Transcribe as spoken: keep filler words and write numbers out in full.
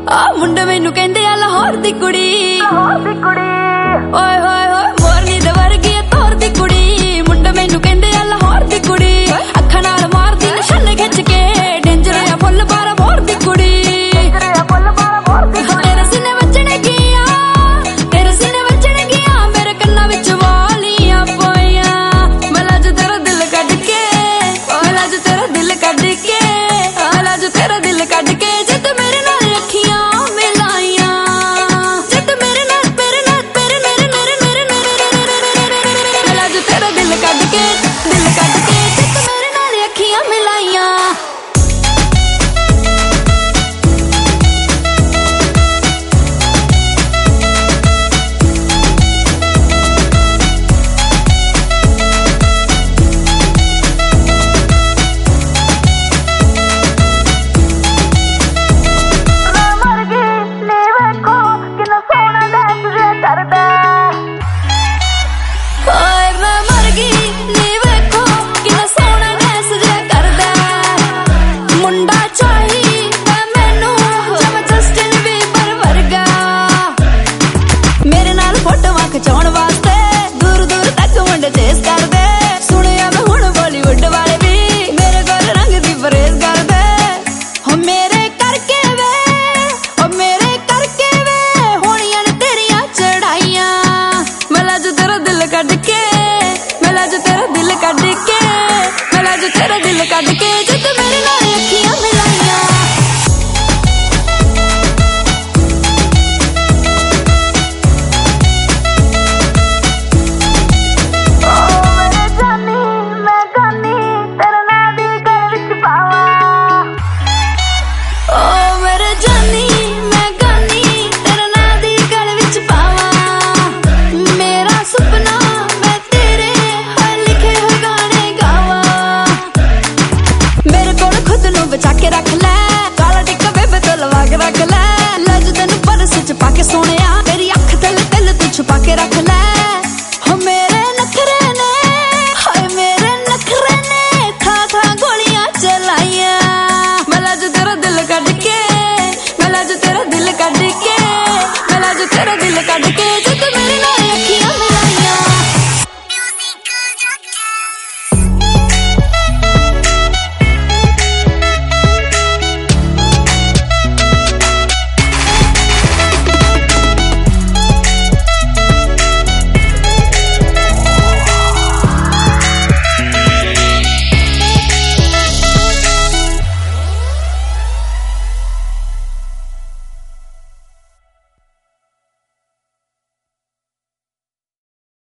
आ मुंडे मैनू कहंदे आ लाहौर दी कुड़ी, लाहौर दी कुड़ी, ओए होए होए मोरनी दे वर्गी तोर दी कुड़ी। मुंडे मैनू कहंदे आ लाहौर दी कुड़ी, अखां नाल मारदी निशाने खिच के, डेंजर आ फुल बारा मोर दी कुड़ी, डेंजर आ फुल बारा मोर दी कुड़ी। तेरे सीने वजणे गिया, तेरे सीने वजणे गिया, मेरे कन्नां विच वालियां पाईयां। मैं लज तेरा दिल कढ के, ओ लज तेरा दिल कढ के, ओ लज तेरा दिल कढ के, जद मेरे नाल अखियां मिलाइयां, जद मेरे नाल मेरे नाल मेरे मेरे मेरे मेरे मेरे मैं लज तेरा दिल कढ के, दिल कढ के, जद मेरे नाल अखियां मिलाइयां। खचाउण वास्ते दूर दूर तक मुंडे चेस करदे, सुनिया मैं हुण बॉलीवुड वाले भी मेरे गोरे रंग दी परहेज करदे। हो मेरे करके वे, ओ मेरे करके वे होणियां ने तेरियां चढ़ाइयां। मैं लज तेरा दिल कढ के, मैं लज तेरा दिल कढ के, मैं लज तेरा दिल कढ के, जद मेरे नाल अखियां मिलाइयां। बचा के रख ले काला टिक्का बेबे तो लवा के रख ले, लज तेनू परस च पा के सोनिया, तेरी अख तल तल तू छुपा के रख ले। हो मेरे नखरे ने, हाय मेरे नखरे ने था था गोलियां चलाइयां। मैं लज तेरा दिल कढ के, मैं लज तेरा दिल कढ के, मैं लज तेरा दिल कढ के।